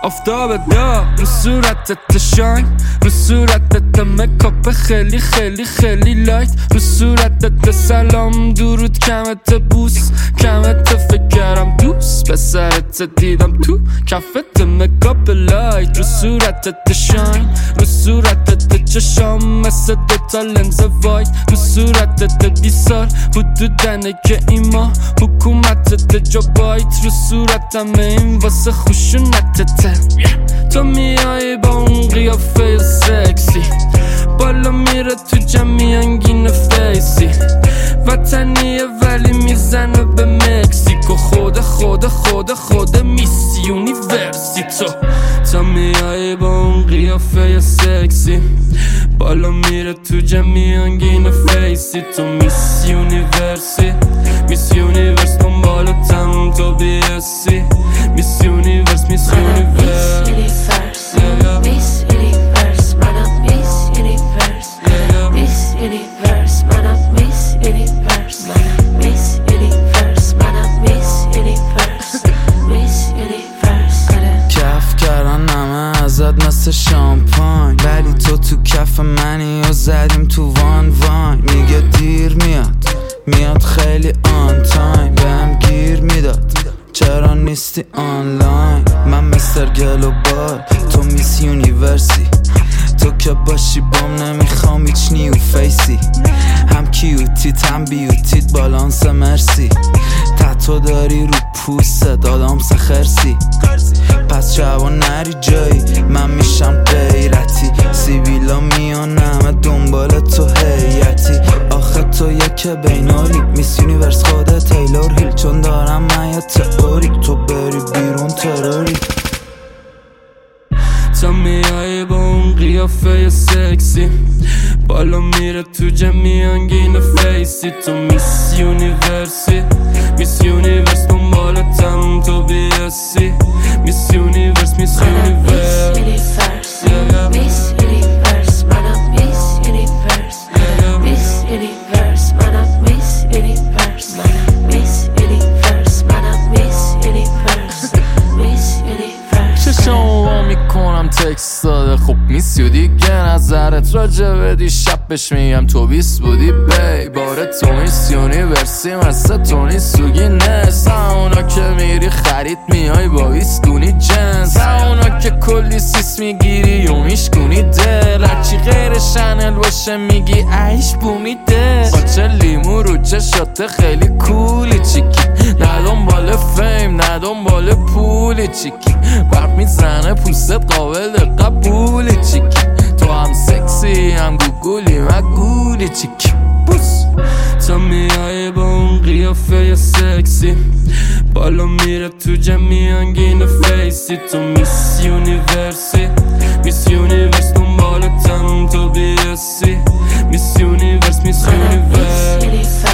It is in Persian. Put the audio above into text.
آفتاب داغ رو صورتت شاین، رو صورتت مکاپ خیلی خیلی خیلی لایت، رو صورتت سلام درود کمت بوس کمت فکر کردم دوست پسرت دیدم تو کفت مکاپ لایت، رو صورتت شاین، رو صورتت چشام مثل دوتا لنز وایت، رو صورتت 20 سال حدودنه که ایما حکومتت جا بایت، رو صورتم این واسه خشونتت. تو میای با اون قیافه سکسی بالا میره تو جمعیانگین فیسی، وطنیه ولی میزنه به مکسیکو، خود میس یونیورسی. تو میای با اون قیافه سکسی بالا میره تو جمعیانگین فیسی، تو میس یونیورسی، میس یونیورس دنبالتم تو بیاسی، میس یونیورس میس یونیورس Miss Universe, منم Miss Universe, Miss Universe, منم Miss Universe, Miss Universe, منم Miss Universe, Miss Universe. کف کردن همه ازت مثل شامپاین، ولی تو کف منی و زدیم تو وان میگه دیر میاد خیلی آن تایم، بهم گیر میداد چرا نیستی آنلاین، من مستر گلوبال تو میس یونیورسی، تو که باشی بام نمیخوام هیچ نیو فیسی، هم کیوتیت هم بیوتیت بالانس مرسی، تتو داری رو پوست آدامس خرسی، پس جوان نری جایی من میشم غیرتی، سیبیلا میان همه دنبال تو هیئتی، آخه تو یک بینالی میس یونیورس خود تیلور هیل، چون دارم من یه تئوری تو بری بیرون تروری. تو میای با اون قیافه سکسی بالا میره تو جمعیانگین فیسی، تو میس یونیورسی، میس یونیورس دنبالتم تو بیاسی، میس یونیورس میس یونیورس Miss Universe, منم Miss Universe, Miss Universe, منم Miss Universe, Miss Universe, منم Miss Universe, Miss Universe. چشمو وا میکنم تکست داده خب میس یو دیگه، نظرت راجع بدی شبش میگم تو 20 بودی بی، باره تو میس یونیورسی مثل تونی سوگی نست، اونا که میری خرید میای با 20 دونی جنس، اونا که کلی سیس میگیری و میشکونی دل، هرچی غیر شنل باشه میگی عیش بومی دل، با چه لیمو رو چشات خیلی کولی چیکی، نه دنبال فیم نه دنبال پولی چیکی، برق میزنه پوست قابل قبولی چیکی، تو هم سکسی هم گوگولی مگولی چیکی بوس. تو میای با اون قیافه سکسی بالا میره تو جمعیانگین فیسی، تو میس یونیورسی، میس یونیورس دنبالتم تو بیاسی، میس یونیورس میس یونیورس.